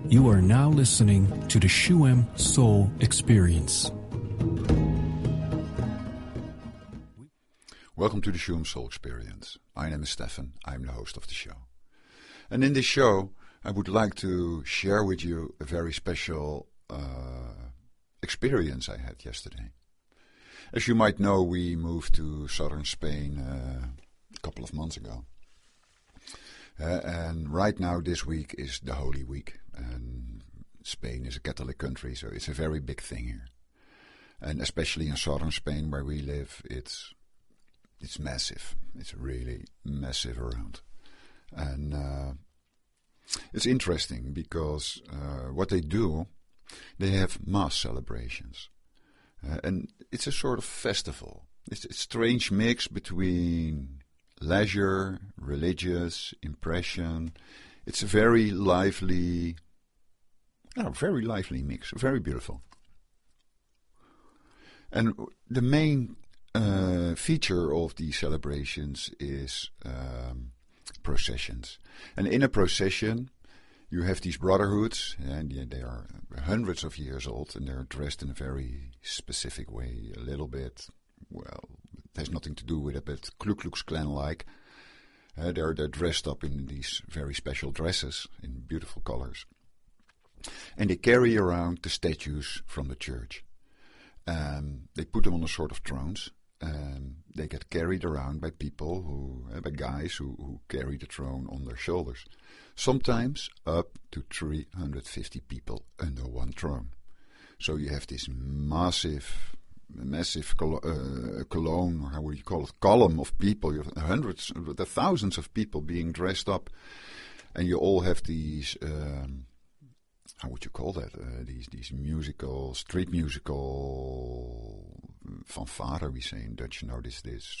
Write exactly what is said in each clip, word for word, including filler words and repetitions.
You are now listening to the Shuem Soul Experience. Welcome to the Shuem Soul Experience. My name is Stefan. I'm the host of the show. And in this show, I would like to share with you a very special uh, experience I had yesterday. As you might know, we moved to southern Spain uh, a couple of months ago. Uh, and right now, this week is the Holy Week. And Spain is a Catholic country, so it's a very big thing here. And especially in southern Spain, where we live, it's it's massive. It's really massive around. And uh, it's interesting because uh, what they do, they have mass celebrations. Uh, and it's a sort of festival. It's a strange mix between leisure, religious, impression. It's a very lively, no, very lively mix, very beautiful. And the main uh, feature of these celebrations is um, processions. And in a procession, you have these brotherhoods, and they are hundreds of years old, and they're dressed in a very specific way, a little bit, well, it has nothing to do with it, but Ku Klux Klan-like. Uh, they're, they're dressed up in these very special dresses in beautiful colors. And they carry around the statues from the church. Um, they put them on a sort of thrones. And they get carried around by people who, uh, by guys who, who carry the throne on their shoulders. Sometimes up to three hundred fifty people under one throne. So you have this massive, massive col- uh, column, or how would you call it, column of people. You have hundreds, the thousands of people being dressed up. And you all have these, um, how would you call that? Uh, these these musical, street musical fanfare, we say in Dutch. You know, this this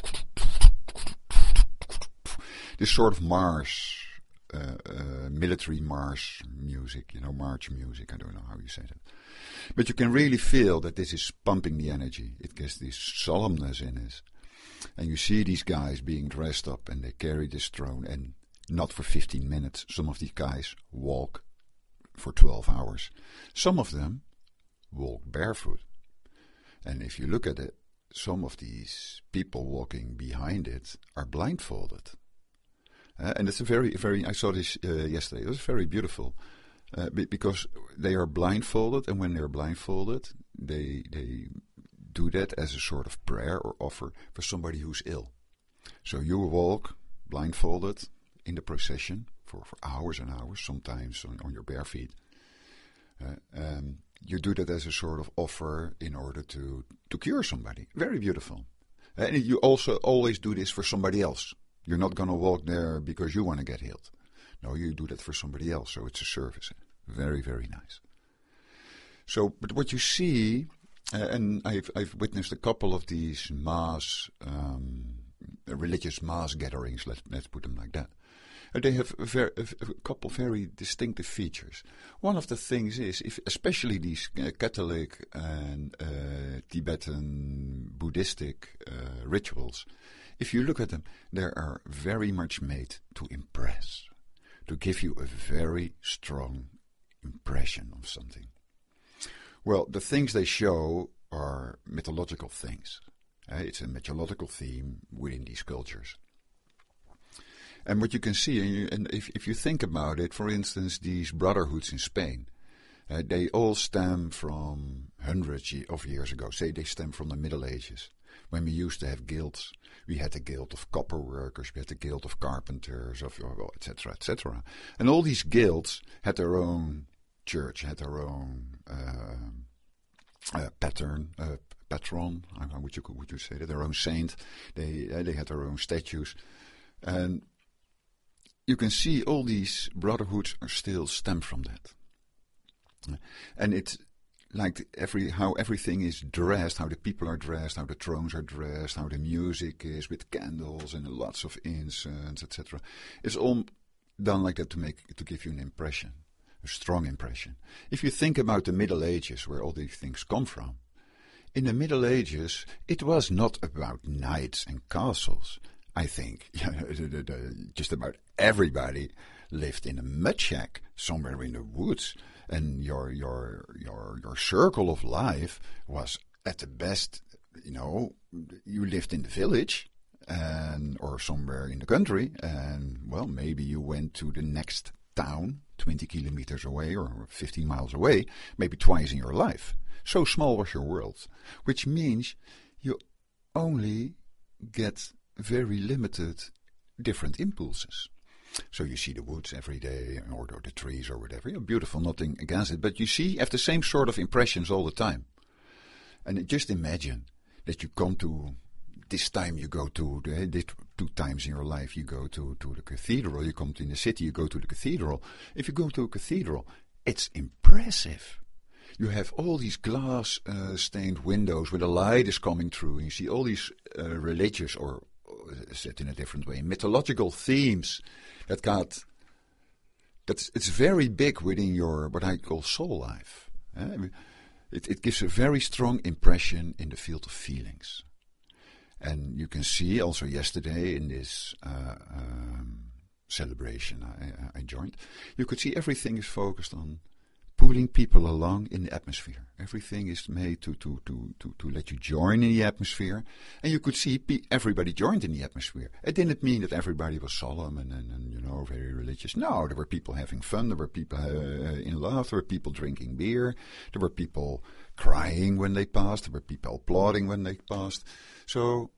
this sort of march, uh, uh, military march music. You know, march music. I don't know how you say that, but you can really feel that this is pumping the energy. It gets this solemnness in it, and you see these guys being dressed up, and they carry this throne, and not for fifteen minutes. Some of these guys walk for twelve hours. Some of them walk barefoot. And if you look at it, some of these people walking behind it are blindfolded. Uh, and it's a very, very, I saw this uh, yesterday, it was very beautiful. Uh, because they are blindfolded, and when they're blindfolded, they, they do that as a sort of prayer or offer for somebody who's ill. So you walk blindfolded in the procession for, for hours and hours, sometimes on, on your bare feet. Uh, um, you do that as a sort of offer in order to, to cure somebody. Very beautiful. And you also always do this for somebody else. You're not going to walk there because you want to get healed. No, you do that for somebody else, so it's a service. Very, very nice. So, but what you see, uh, and I've, I've witnessed a couple of these mass, um, religious mass gatherings, let, let's put them like that. They have a, very, a, a couple very distinctive features. One of the things is, if especially these uh, Catholic and uh, Tibetan Buddhistic uh, rituals, if you look at them, they are very much made to impress, to give you a very strong impression of something. Well, the things they show are mythological things. Uh, it's a mythological theme within these cultures. And what you can see, and, you, and if, if you think about it, for instance, these brotherhoods in Spain, uh, they all stem from hundreds of years ago. Say they stem from the Middle Ages, when we used to have guilds. We had the guild of copper workers, we had the guild of carpenters, of et cetera, et cetera. And all these guilds had their own church, had their own uh, uh, pattern, uh, patron. How would you would you say that? Their own saint. They uh, they had their own statues, and you can see all these brotherhoods are still stem from that. And it's like every how everything is dressed, how the people are dressed, how the thrones are dressed, how the music is with candles and lots of incense, et cetera. It's all done like that to make to give you an impression, a strong impression. If you think about the Middle Ages, where all these things come from, in the Middle Ages, it was not about knights and castles. I think yeah, the, the, the, just about everybody lived in a mud shack somewhere in the woods, and your your your your circle of life was at the best, you know, you lived in the village and or somewhere in the country, and well, maybe you went to the next town twenty kilometers away or fifteen miles away, maybe twice in your life. So small was your world, which means you only get very limited different impulses. So you see the woods every day, or, or the trees or whatever. You're beautiful, nothing against it, but you see, have the same sort of impressions all the time. And just imagine that you come to, this time you go to, the, this, two times in your life you go to, to the cathedral, you come to in the city, you go to the cathedral. If you go to a cathedral, it's impressive. You have all these glass uh, stained windows where the light is coming through, and you see all these uh, religious, or uh, said in a different way, mythological themes that got, that's, it's very big within your, what I call soul life. Uh, it, it gives a very strong impression in the field of feelings. And you can see also yesterday in this uh, um, celebration I, I joined, you could see everything is focused on pulling people along in the atmosphere. Everything is made to, to, to, to, to let you join in the atmosphere. And you could see pe- everybody joined in the atmosphere. It didn't mean that everybody was solemn and, and, and you know, very religious. No, there were people having fun. There were people uh, in love. There were people drinking beer. There were people crying when they passed. There were people applauding when they passed. So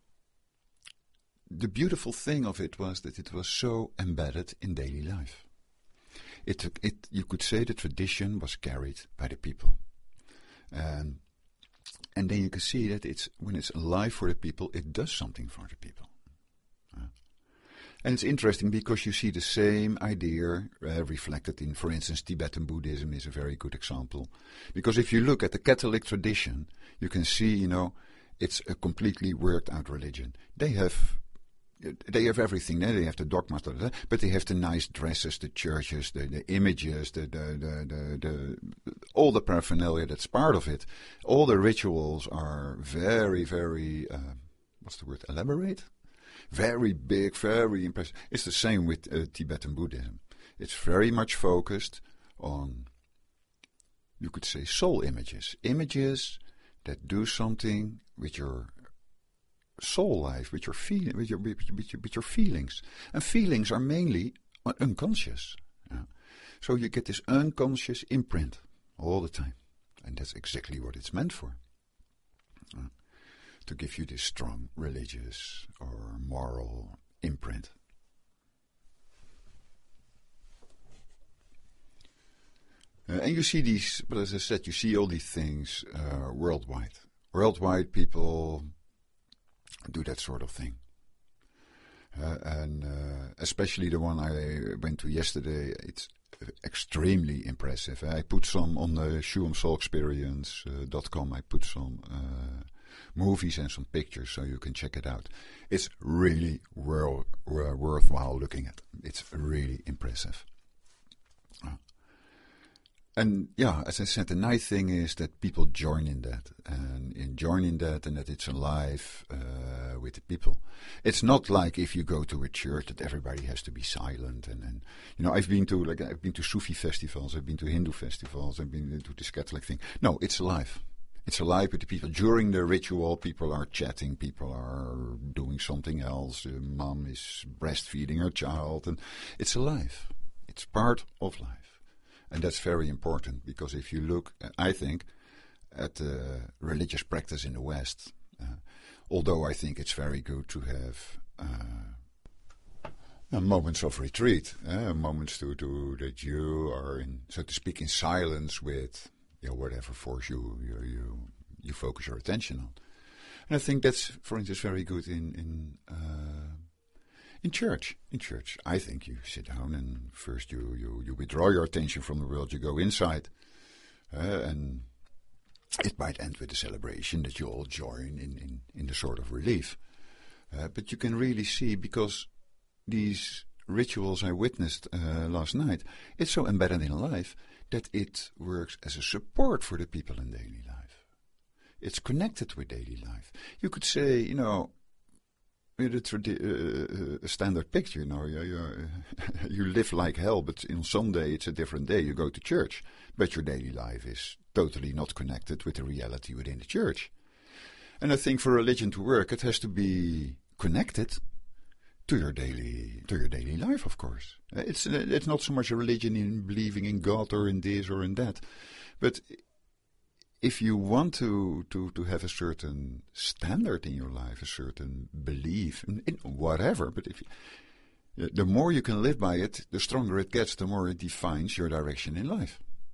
the beautiful thing of it was that it was so embedded in daily life. It, it, you could say the tradition was carried by the people. And, and then you can see that it's, when it's alive for the people, it does something for the people. Uh, and it's interesting because you see the same idea uh, reflected in, for instance, Tibetan Buddhism is a very good example. Because if you look at the Catholic tradition, you can see, you know, it's a completely worked out religion. They have They have everything. They have the dogmas, but they have the nice dresses, the churches, the, the images, the, the, the, the, the all the paraphernalia that's part of it. All the rituals are very, very, uh, what's the word, elaborate? Very big, very impressive. It's the same with uh, Tibetan Buddhism. It's very much focused on, you could say, soul images. Images that do something with your soul life, with your feeling, with your, with your, with your feelings, and feelings are mainly unconscious. Yeah. So you get this unconscious imprint all the time, and that's exactly what it's meant for. Uh, to give you this strong religious or moral imprint. Uh, and you see these, but as I said, you see all these things uh, worldwide. Worldwide, people do that sort of thing. Uh, and uh, especially the one I went to yesterday, it's extremely impressive. I put some on the shuam soul experience dot com. I put some uh, movies and some pictures so you can check it out. It's really wor- wor- worthwhile looking at. It's really impressive. Uh. And yeah, as I said, the nice thing is that people join in that, and in joining that, and that it's alive uh, with the people. It's not like if you go to a church that everybody has to be silent. And, and you know, I've been to like I've been to Sufi festivals, I've been to Hindu festivals, I've been to this Catholic thing. No, it's alive. It's alive with the people. During the ritual, people are chatting, people are doing something else. Uh, mom is breastfeeding her child, and it's alive. It's part of life. And that's very important, because if you look, I think, at uh, religious practice in the West, uh, although I think it's very good to have uh, uh, moments of retreat, uh, moments to, to that you are, in, so to speak, in silence with, you know, whatever force you, you you you focus your attention on. And I think that's, for instance, very good in in. Uh, In church, in church, I think you sit down and first you, you, you withdraw your attention from the world, you go inside, uh, and it might end with a celebration that you all join in, in, in the sort of relief. Uh, but you can really see, because these rituals I witnessed uh, last night, it's so embedded in life that it works as a support for the people in daily life. It's connected with daily life. You could say, you know, with a, tradi- uh, a standard picture. You know, you, you, you live like hell, but on Sunday it's a different day. You go to church, but your daily life is totally not connected with the reality within the church. And I think for religion to work, it has to be connected to your daily to your daily life. Of course, it's it's not so much a religion in believing in God or in this or in that, but if you want to, to, to have a certain standard in your life, a certain belief in, in whatever, but if you, the more you can live by it, the stronger it gets, the more it defines your direction in life.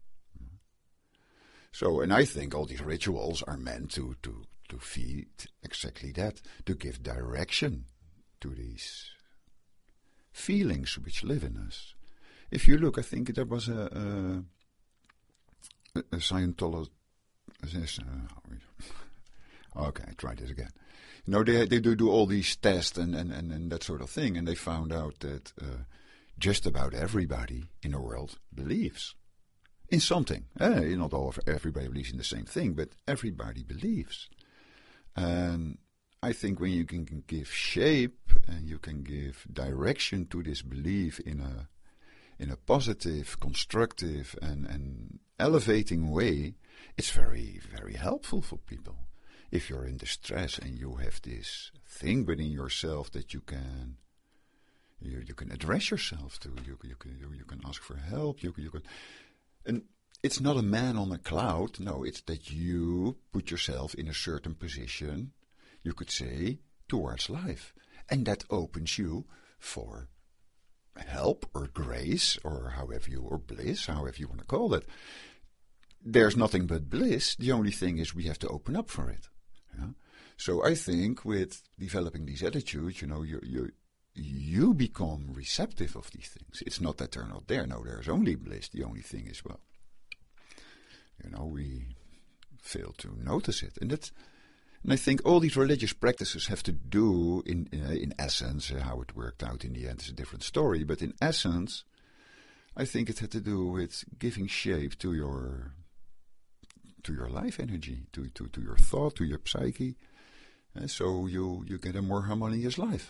So, and I think all these rituals are meant to, to, to feed exactly that, to give direction to these feelings which live in us. If you look, I think there was a, a, a Scientologist. This, uh, okay, try this again. You know, they they do do all these tests and, and, and, and that sort of thing, and they found out that uh, just about everybody in the world believes in something. Eh, not all of everybody believes in the same thing, but everybody believes. And I think when you can, can give shape and you can give direction to this belief in a in a positive, constructive, and, and elevating way, it's very, very helpful for people. If you're in distress and you have this thing within yourself that you can, you, you can address yourself to, you, you can you, you can ask for help. You you can, and it's not a man on a cloud. No, it's that you put yourself in a certain position. You could say towards life, and that opens you for help or grace or however you or bliss, however you want to call it. There's nothing but bliss. The only thing is we have to open up for it. Yeah? So I think with developing these attitudes, you know, you you you become receptive of these things. It's not that they're not there. No, there's only bliss. The only thing is, well, you know, we fail to notice it, and that's. And I think all these religious practices have to do, in in, in essence, uh, how it worked out in the end is a different story. But in essence, I think it had to do with giving shape to your to your life energy, to to, to your thought, to your psyche, uh, so you you get a more harmonious life.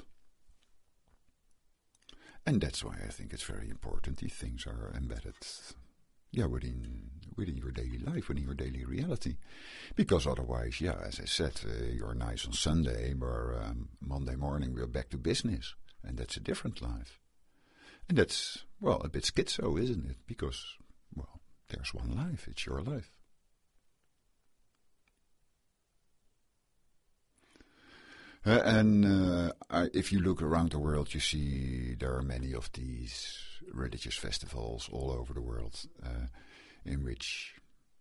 And that's why I think it's very important these things are embedded, yeah, within within your daily life, within your daily reality. Because otherwise, yeah, as I said, uh, you're nice on Sunday, but um, Monday morning we're back to business. And that's a different life. And that's, well, a bit schizo, isn't it? Because, well, there's one life. It's your life. Uh, and uh, I, if you look around the world, you see there are many of these religious festivals all over the world, uh, in which,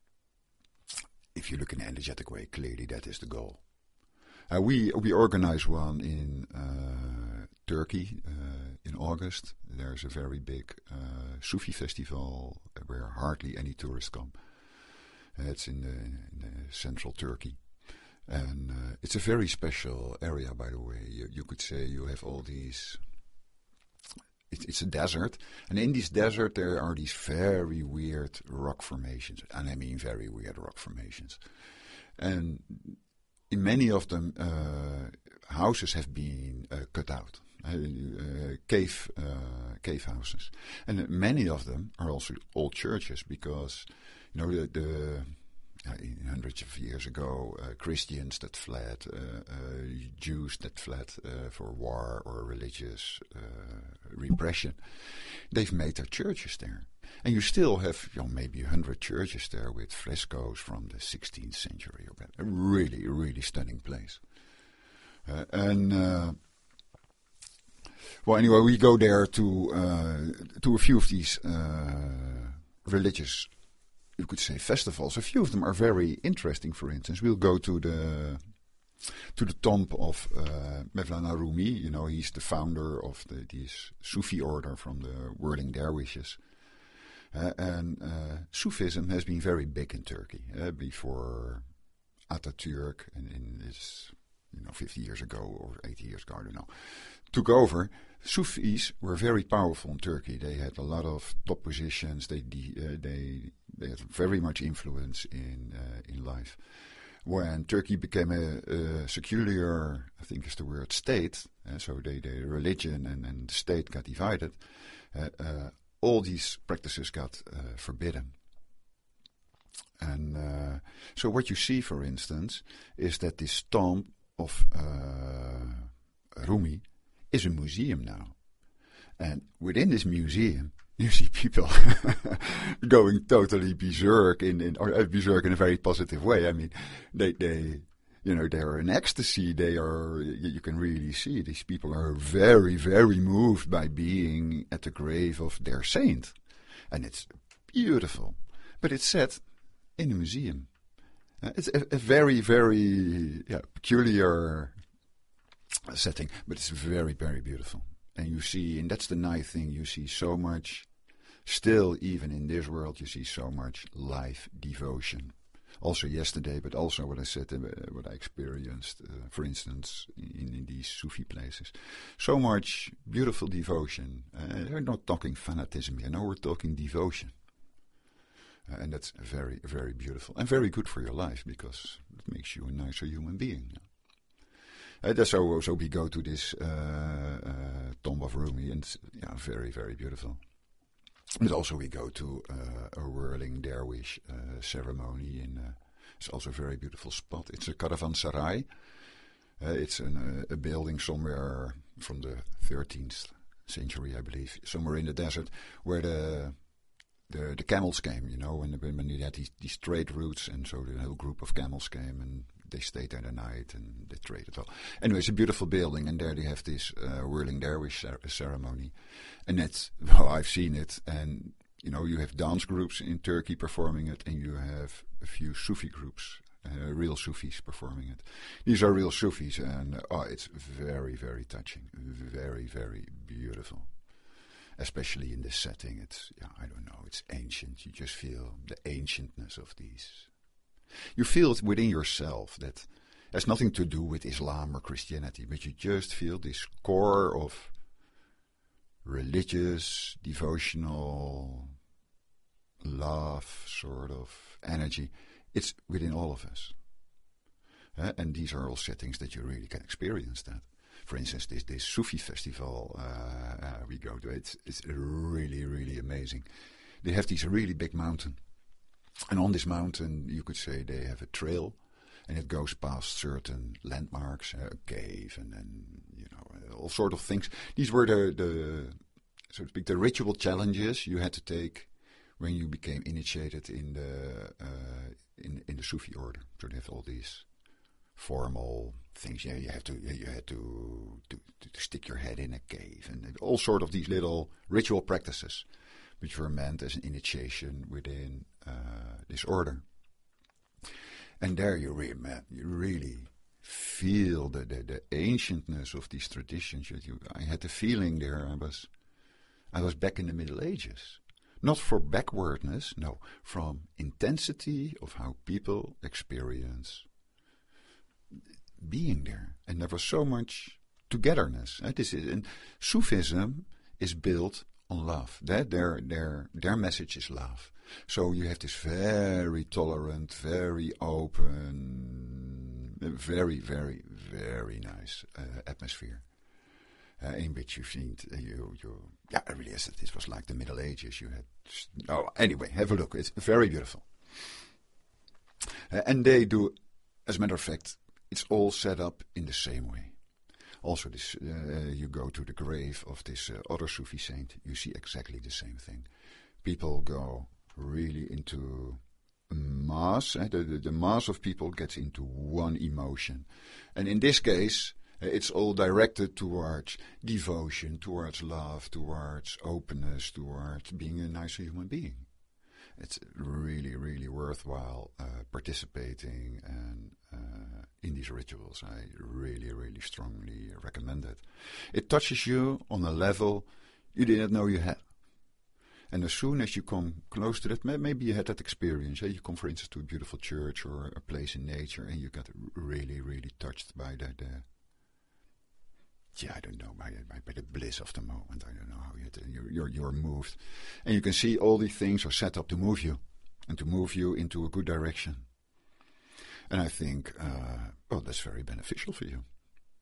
if you look in an energetic way, clearly that is the goal. Uh, we we organize one in uh, Turkey uh, in August. There's a very big uh, Sufi festival where hardly any tourists come. Uh, it's in the, in the central Turkey. And uh, it's a very special area, by the way. You, you could say you have all these... It, it's a desert. And in this desert there are these very weird rock formations. And I mean very weird rock formations. And in many of them, uh, houses have been uh, cut out. Uh, uh, cave, uh, cave houses. And many of them are also old churches because, you know, the... the Uh, hundreds of years ago, uh, Christians that fled, uh, uh, Jews that fled uh, for war or religious uh, repression, they've made their churches there. And you still have, you know, maybe a hundred churches there with frescoes from the sixteenth century or better. A really, really stunning place. Uh, and uh, well, anyway, we go there to uh, to a few of these uh, religious, you could say, festivals. A few of them are very interesting. For instance, we'll go to the to the tomb of uh, Mevlana Rumi. You know, he's the founder of the this Sufi order from the whirling dervishes. Uh, and uh, Sufism has been very big in Turkey uh, before Atatürk, and in this, you know, fifty years ago or eighty years ago, I don't know, took over. Sufis were very powerful in Turkey. They had a lot of top positions. They uh, they they had very much influence in uh, in life. When Turkey became a, a secular, I think is the word, state, Uh, so they, the religion and, and the state got divided. Uh, uh, all these practices got uh, forbidden. And uh, so what you see, for instance, is that this tomb of uh, Rumi is a museum now. And within this museum, you see people going totally berserk in, in or uh, berserk in a very positive way. I mean, they, they, you know, they are in ecstasy. They are, you, you can really see these people are very, very moved by being at the grave of their saint. And it's beautiful. But it's set in a museum. Uh, it's a, a very, very yeah, peculiar setting, but it's very, very beautiful. And you see, and that's the nice thing, you see so much, still even in this world, you see so much life devotion. Also yesterday, but also what I said, uh, what I experienced, uh, for instance, in, in these Sufi places. So much beautiful devotion. Uh, we're not talking fanatism here, no, we're talking devotion. Uh, and that's very, very beautiful and very good for your life because it makes you a nicer human being. Yeah. Uh, so, so we go to this uh, uh, tomb of Rumi, and it's yeah, very, very beautiful. And also we go to uh, a whirling dervish uh, ceremony in. Uh, it's also a very beautiful spot. It's a caravanserai. Uh, it's an, uh, a building somewhere from the thirteenth century, I believe, somewhere in the desert, where the the, the camels came. You know, when when you had these, these trade routes, and so the whole group of camels came and. They stayed there the night and they traded all. Anyway, it's a beautiful building, and there they have this uh, whirling dervish cer- ceremony. And that's, well, I've seen it. And, you know, you have dance groups in Turkey performing it, and you have a few Sufi groups, uh, real Sufis performing it. These are real Sufis, and uh, oh, it's very, very touching. Very, very beautiful. Especially in this setting. It's, yeah, I don't know, it's ancient. You just feel the ancientness of these. You feel it within yourself that has nothing to do with Islam or Christianity, but you just feel this core of religious, devotional, love sort of energy. It's within all of us. Uh, and these are all settings that you really can experience that. For instance, this, this Sufi festival uh, uh, we go to, it's, it's really, really amazing. They have this really big mountain. And on this mountain, you could say they have a trail, and it goes past certain landmarks, uh, a cave, and then, you know, all sort of things. These were the, the, so to speak, the ritual challenges you had to take when you became initiated in the uh, in in the Sufi order. So they have all these formal things. Yeah, you have to you had to, to to stick your head in a cave, and all sort of these little ritual practices, which were meant as an initiation within uh, this order. And there you, re- you really feel the, the, the ancientness of these traditions. You, I had the feeling there I was, I was back in the Middle Ages. Not for backwardness, no, from intensity of how people experience being there. And there was so much togetherness. Uh, this is, and Sufism is built on love. That their their their message is love. So you have this very tolerant, very open, very very very nice uh, atmosphere uh, in which you find uh, you you yeah really is it this was like the Middle Ages. You had oh anyway have a look. It's very beautiful, uh, and they do, as a matter of fact, it's all set up in the same way. Also, this uh, you go to the grave of this uh, other Sufi saint, you see exactly the same thing. People go really into mass. Eh? The, the, the mass of people gets into one emotion. And in this case, uh, it's all directed towards devotion, towards love, towards openness, towards being a nicer human being. It's really, really worthwhile uh, participating and uh, in these rituals. I really, really strongly recommend it. It touches you on a level you didn't know you had. And as soon as you come close to that, maybe you had that experience. You come, for instance, to a beautiful church or a place in nature, and you got really, really touched by the, the yeah, I don't know, by, by, by the bliss of the moment. I don't know how you, you're, you're, you're moved. And you can see all these things are set up to move you, and to move you into a good direction. And I think, uh, well, that's very beneficial for you.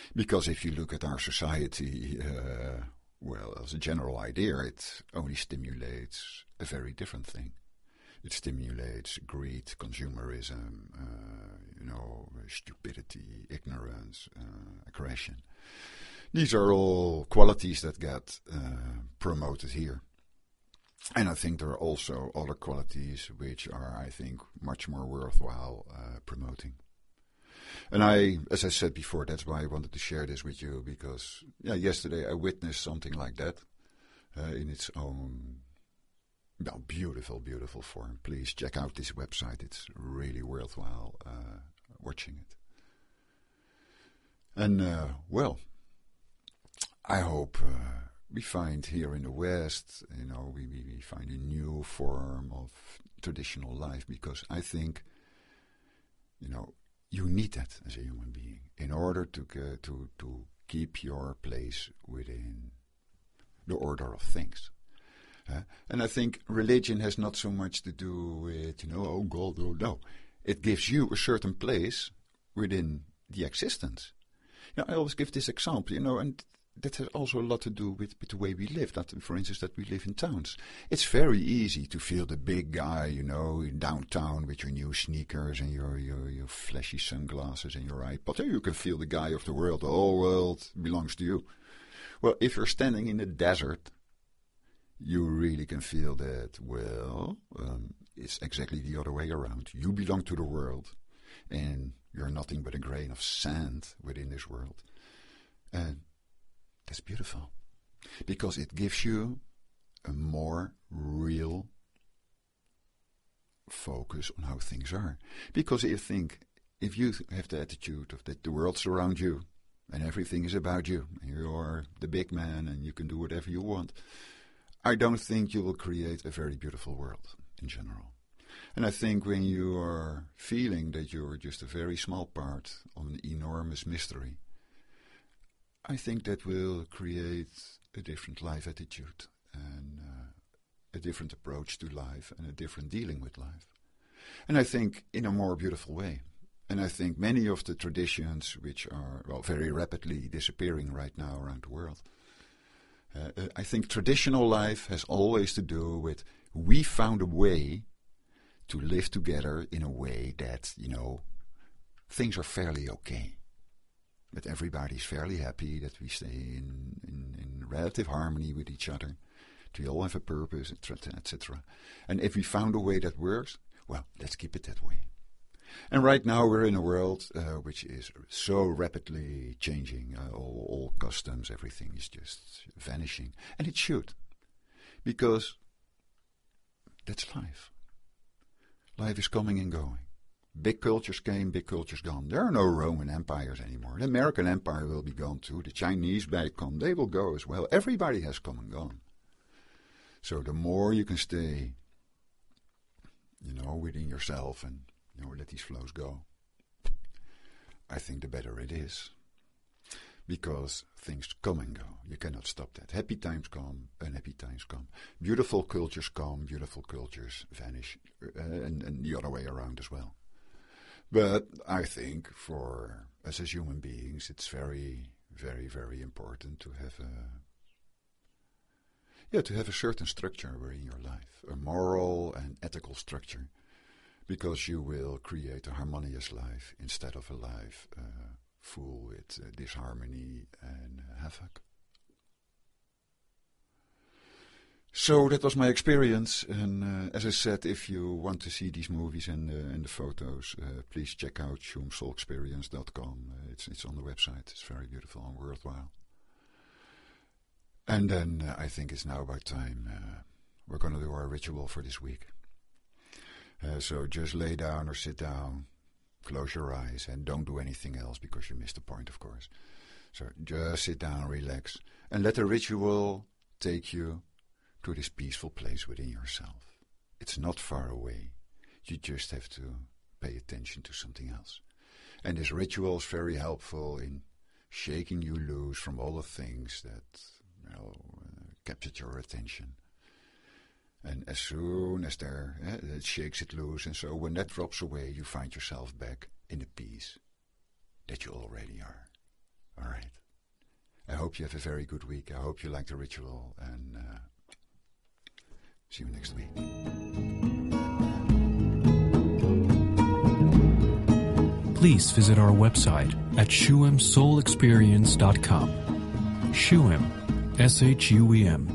Because if you look at our society, uh, well, as a general idea, it only stimulates a very different thing. It stimulates greed, consumerism, uh, you know, stupidity, ignorance, uh, aggression. These are all qualities that get uh, promoted here. And I think there are also other qualities which are, I think, much more worthwhile uh, promoting. And I, as I said before, that's why I wanted to share this with you, because yeah, yesterday I witnessed something like that uh, in its own well, beautiful, beautiful form. Please check out this website. It's really worthwhile uh, watching it. And, uh, well, I hope uh, we find here in the West, you know, we, we, we find a new form of traditional life, because I think, you know, you need that as a human being in order to uh, to to keep your place within the order of things. Uh, and I think religion has not so much to do with, you know, oh God, oh no. It gives you a certain place within the existence. You know, I always give this example, you know, and that has also a lot to do with, with the way we live. That, for instance, that we live in towns. It's very easy to feel the big guy, you know, in downtown with your new sneakers and your, your, your flashy sunglasses and your iPod. You can feel the guy of the world. The whole world belongs to you. Well, if you're standing in the desert, you really can feel that, well, um, it's exactly the other way around. You belong to the world, and you're nothing but a grain of sand within this world. And that's beautiful, because it gives you a more real focus on how things are. Because if you think, if you have the attitude of that the world's around you and everything is about you, and you're the big man and you can do whatever you want, I don't think you will create a very beautiful world in general. And I think when you are feeling that you're just a very small part of an enormous mystery, I think that will create a different life attitude and uh, a different approach to life and a different dealing with life. And I think in a more beautiful way. And I think many of the traditions which are, well, very rapidly disappearing right now around the world, uh, I think traditional life has always to do with we found a way to live together in a way that, you know, things are fairly okay. That everybody's fairly happy, that we stay in, in, in relative harmony with each other, that we all have a purpose, et cetera, et cetera. And if we found a way that works, well, let's keep it that way. And right now we're in a world uh, which is so rapidly changing. Uh, all, all customs, everything is just vanishing. And it should. Because that's life. Life is coming and going. Big cultures came, big cultures gone. There are no Roman empires anymore. The American Empire will be gone too. The Chinese may come. They will go as well. Everybody has come and gone. So the more you can stay, you know, within yourself and, you know, let these flows go, I think the better it is. Because things come and go. You cannot stop that. Happy times come, unhappy times come. Beautiful cultures come, beautiful cultures vanish. Uh, and, and the other way around as well. But I think for us as human beings, it's very, very, very important to have a, yeah, to have a certain structure within your life, a moral and ethical structure, because you will create a harmonious life instead of a life uh, full with uh, disharmony and uh, havoc. So that was my experience, and uh, as I said, if you want to see these movies and, uh, and the photos, uh, please check out shum soul experience dot com. Uh, it's it's on the website. It's very beautiful and worthwhile. And then uh, I think it's now about time. Uh, we're going to do our ritual for this week. Uh, so just lay down or sit down, close your eyes, and don't do anything else because you missed the point, of course. So just sit down, relax, and let the ritual take you to this peaceful place within yourself. It's not far away. You just have to pay attention to something else. And this ritual is very helpful in shaking you loose from all the things that, well, uh, captured your attention. And as soon as there, uh, it shakes it loose, and so when that drops away, you find yourself back in the peace that you already are. All right. I hope you have a very good week. I hope you like the ritual, and uh, see you next week. Please visit our website at shuem soul experience dot com. Shuem, S H U E M.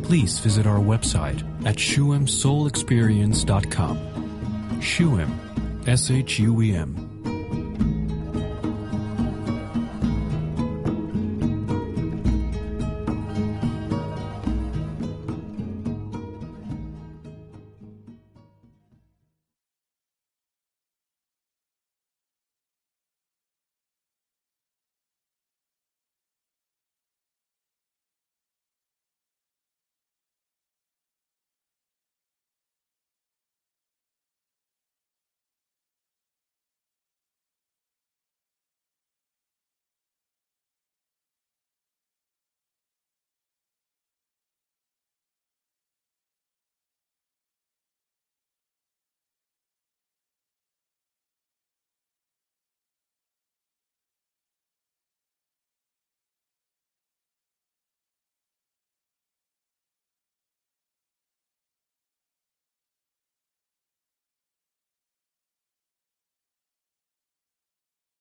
please visit our website at shuem soul experience dot com. Shuem, S H U E M.